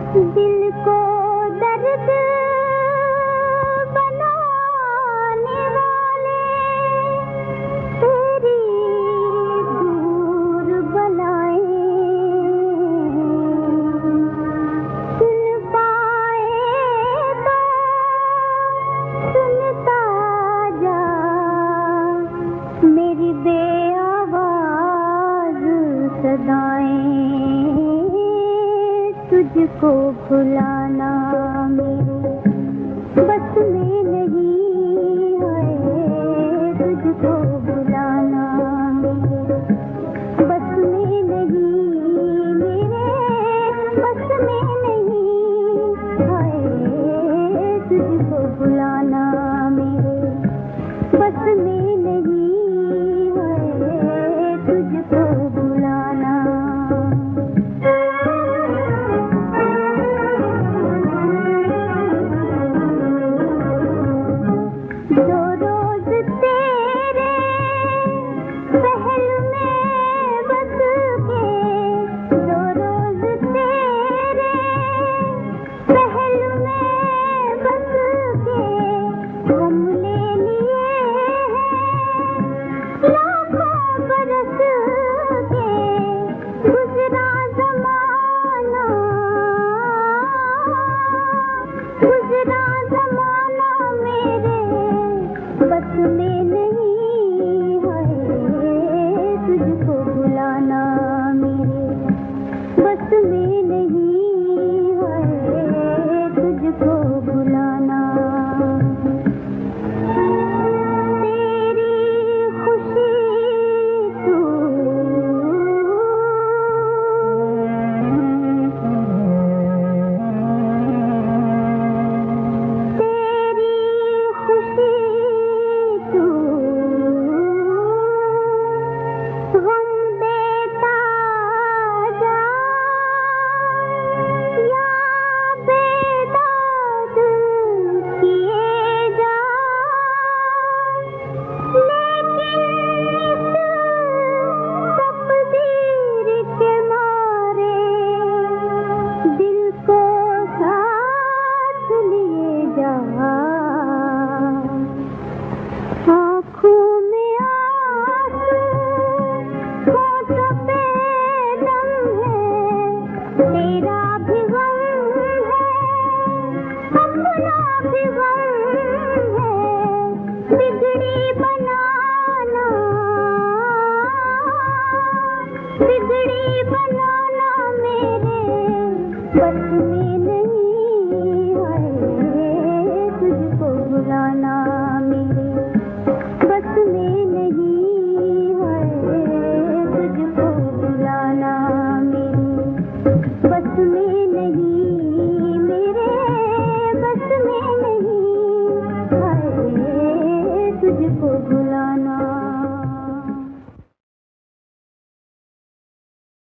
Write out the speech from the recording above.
दिल को दर्द बनाने वाले तेरी दूर बलाएं सुन पाए तो सुनता जा मेरी बेआवाज सदाएं तुझको भुलाना मेरे बस में नहीं है तुझको भुलाना मेरे बस में नहीं मेरे बस में नहीं है तुझको भुलाना मेरे बस में नहीं है तुझको भुलाना दो रोज तेरे पहल में बस के दो रोज तेरे पहल में बस के हम ले लिए हैं लाखों बरस के गुजरा जमाना मेरे बस में नहीं है तुझको भुलाना मेरे बस में नहीं है तुझको भुलाना तेरी खुशी तू तेरी खुशी तू गम देता जा या बेदाद किए जा लेकिन इस तकदीर के मारे दिल को साथ लिए जा आँखों में आंसू होठों पे दम है तेरा भी गम है अपना भी गम है बिगड़ी बनाना मेरे बस में नहीं है तुझको भुलाना मेरे बस में नहीं है तुझको भुलाना मेरे बस में नहीं मेरे बस में नहीं है तुझको